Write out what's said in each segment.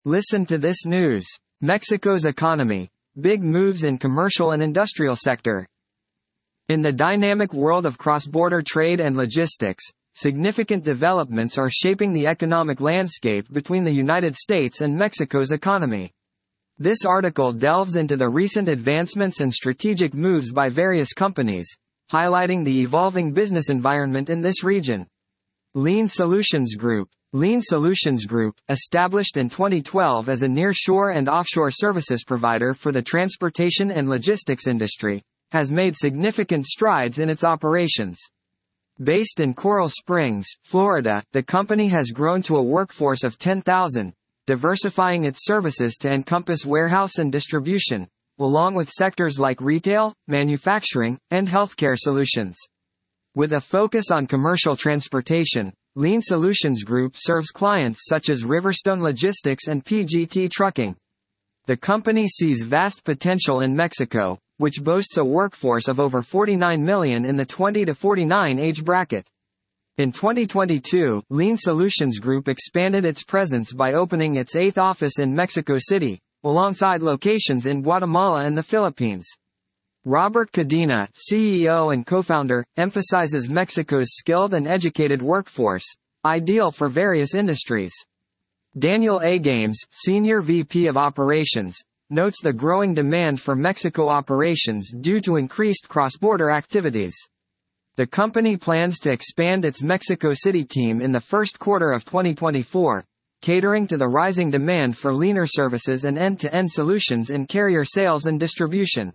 Listen to this news. Mexico's economy. Big moves in commercial and industrial sector. In the dynamic world of cross-border trade and logistics, significant developments are shaping the economic landscape between the United States and Mexico's economy. This article delves into the recent advancements and strategic moves by various companies, highlighting the evolving business environment in this region. Lean Solutions Group. Lean Solutions Group, established in 2012 as a nearshore and offshore services provider for the transportation and logistics industry, has made significant strides in its operations. Based in Coral Springs, Florida, the company has grown to a workforce of 10,000, diversifying its services to encompass warehouse and distribution, along with sectors like retail, manufacturing, and healthcare solutions. With a focus on commercial transportation, Lean Solutions Group serves clients such as Riverstone Logistics and PGT Trucking. The company sees vast potential in Mexico, which boasts a workforce of over 49 million in the 20 to 49 age bracket. In 2022, Lean Solutions Group expanded its presence by opening its 8th office in Mexico City, alongside locations in Guatemala and the Philippines. Robert Cadena, CEO and co-founder, emphasizes Mexico's skilled and educated workforce, ideal for various industries. Daniel A. Games, Senior VP of Operations, notes the growing demand for Mexico operations due to increased cross-border activities. The company plans to expand its Mexico City team in the first quarter of 2024, catering to the rising demand for leaner services and end-to-end solutions in carrier sales and distribution.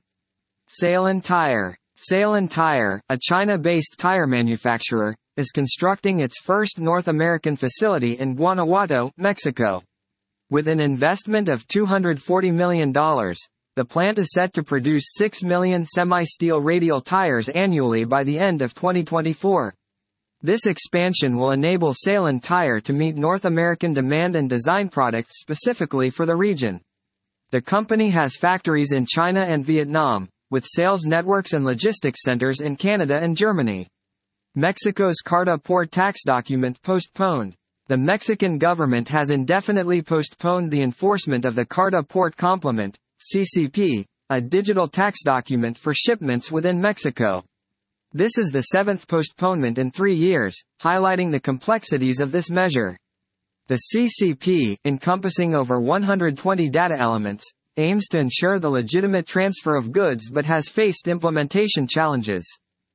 Salen Tire. Salen Tire, a China-based tire manufacturer, is constructing its first North American facility in Guanajuato, Mexico. With an investment of $240 million, the plant is set to produce 6 million semi-steel radial tires annually by the end of 2024. This expansion will enable Salen Tire to meet North American demand and design products specifically for the region. The company has factories in China and Vietnam, with sales networks and logistics centers in Canada and Germany. Mexico's CARTA port tax document postponed. The Mexican government has indefinitely postponed the enforcement of the CARTA port complement, CCP, a digital tax document for shipments within Mexico. This is the 7th postponement in 3 years, highlighting the complexities of this measure. The CCP, encompassing over 120 data elements, aims to ensure the legitimate transfer of goods but has faced implementation challenges.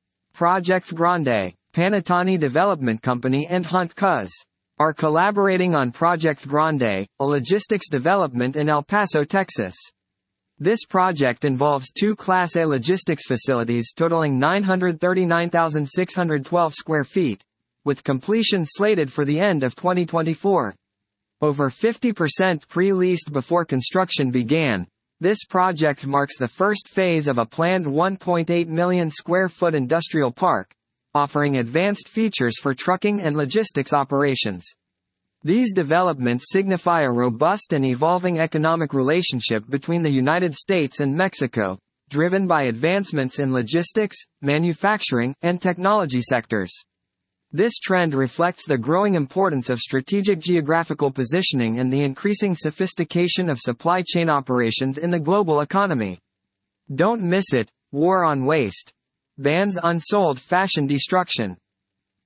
Project Grande. Panatani Development Company and Hunt Cuz are collaborating on Project Grande, a logistics development in El Paso, Texas. This project involves 2 Class A logistics facilities totaling 939,612 square feet, with completion slated for the end of 2024. Over 50% pre-leased before construction began, this project marks the first phase of a planned 1.8 million square foot industrial park, offering advanced features for trucking and logistics operations. These developments signify a robust and evolving economic relationship between the United States and Mexico, driven by advancements in logistics, manufacturing, and technology sectors. This trend reflects the growing importance of strategic geographical positioning and the increasing sophistication of supply chain operations in the global economy. Don't miss it. War on Waste. Bans unsold fashion destruction.